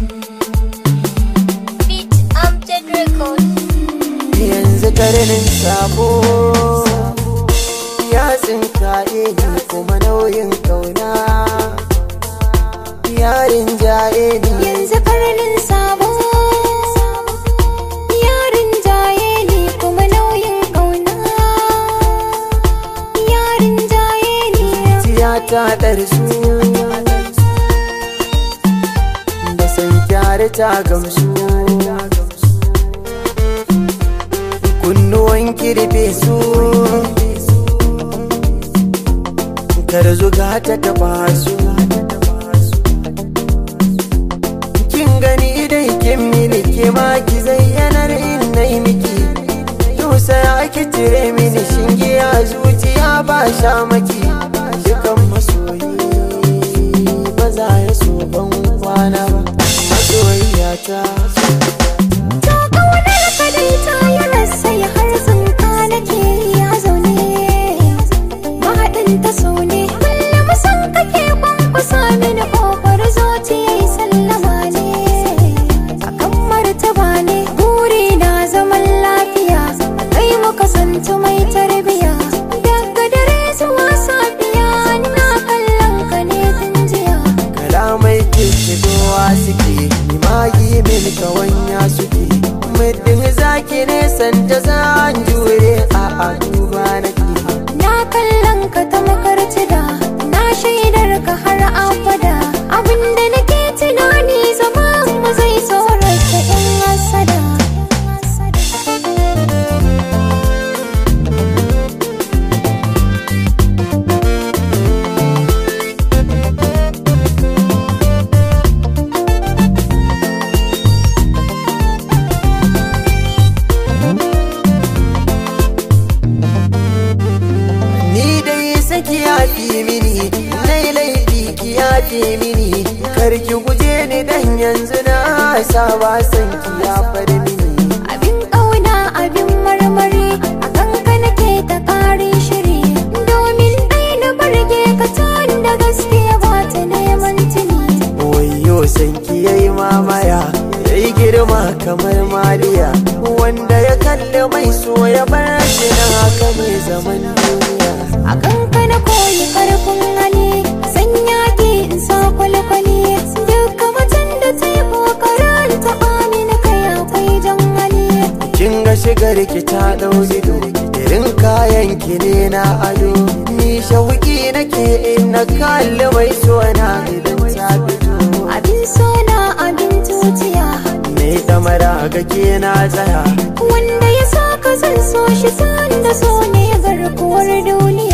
Yanzu karnin sabo ya tsinkaye ni kuma nauyin kauna yarin jaye ni. Yanzu karnin sabo yarin jaye ni kuma nauyin kauna yarin jaye ni. Tiyata ɗarsu da san kyare ta gamsu, kunnuwan kirfe su kar zuga ta taba su. Kin gani dai kin mini ke ma ki zayyanar in nai miki, tausaya ki cire mini shinge a zuciya ba sha maki. Dukan masoyi ba za ya so ban kwana ba masoyiyata. Suke magi min kawanya suke muddin zaki ne sanda zan jure a duba nake. Na kallon ka ta makarci da na shaidar ka har abada, abinda nake tunani zama mu zai tsorata in hasada. Ki yafi mini nai laifi ki yafi mini, kar ki guje ni dan yanzu na saba san ki ya fara mini. Abin ƙauna abin marmari akan ka nake ta ƙarin shiri, domin ɗai na barge ka tan da gaske ba ta neman tuni. Wayyo san ki yayi mamaya yayi girma kamar Mariya, wanda ya kalli mai so ya bar shi na haka mai zaman duniya. Akan ka na koyi karfin hali, sanya ki in sa kwalkwali, duka macen da ta yi kokarin taɓa mini kai akwai jan hali. Kin ga shigar ki ta ɗau ido, irin kayan ki ne na ado, ni shauki nake in na kalli mai so na idan ta fito. Abin so na abin tutiya, me damara ga ke na tsaya, wanda ya sa ka zan so shi sanda so ne garkuwar duniya.